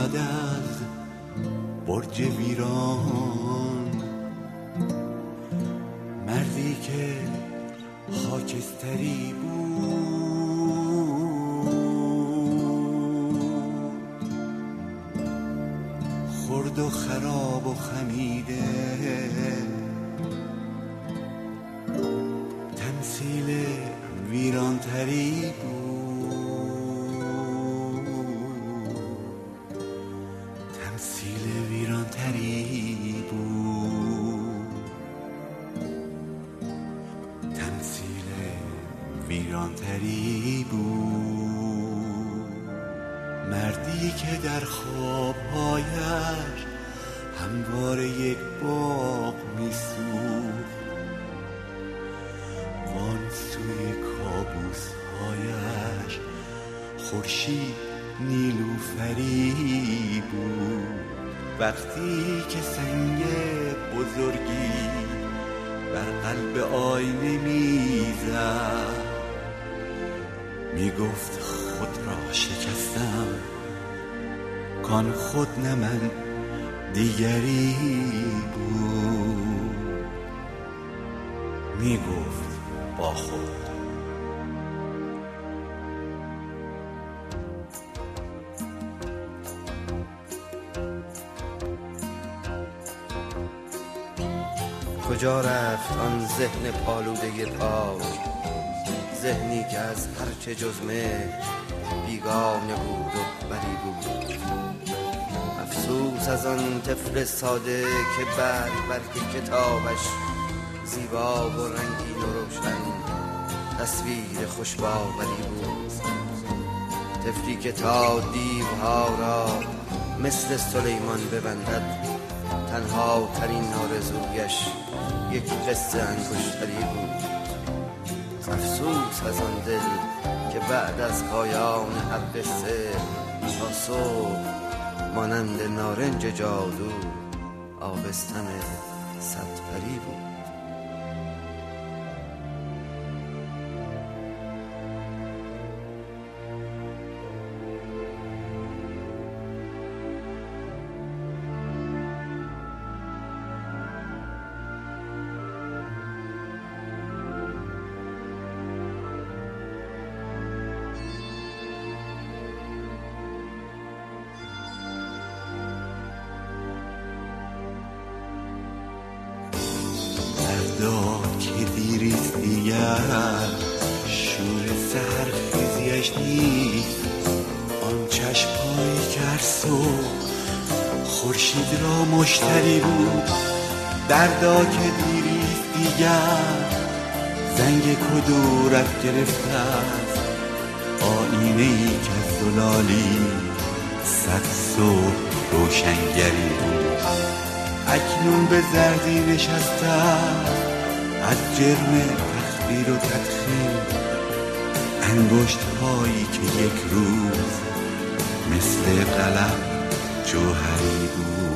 آمد از برج ویران، مردی که خاکستری بود، خرد و خراب و خمیده، تمثیل ویرانتری بود، تمثیل ویرانتری بود، تمثیل ویرانتری بود. مردی که در خوابهایش همواره یک باغ میسوخت، وان سوی کابوسهایش خورشید نیلوفری بود. وقتی که سنگ بزرگی بر قلب آینه میزد، میگفت خود را شکستم، کان خود نه من دیگری بود. میگفت با خود. کجا رفت آن ذهن پالوده پاک، ذهنی که از هرچه جز مهر بیگانه بود و بری بود. افسوس از آن طفل ساده که برگ کتابش زیبا و رنگین و روشن تصویر خوشباوری بود. طفلی که تا دیوها را مثل سلیمان ببندد، تنها ترین آرزویش یک قصه انگشتری بود. افسوس از آن دل که بعد از پایان هر قصه تا صبح مانند نارنج جادو آبستن صدپری بود. فردا که دیریست دیگر شور سحرخیزیش نیست، آن چشمایی که هر صبح خورشید را مشتری بود. دردا که دیریست دیگر زنگ کدورت گرفته است، آینه‌ای که از زلالی صد صبح روشنگری بود. اکنون به زردی نشسته از جرم تخدیر و تدخین، انگشت هایی که یک روز مثل قلم جوهری بود.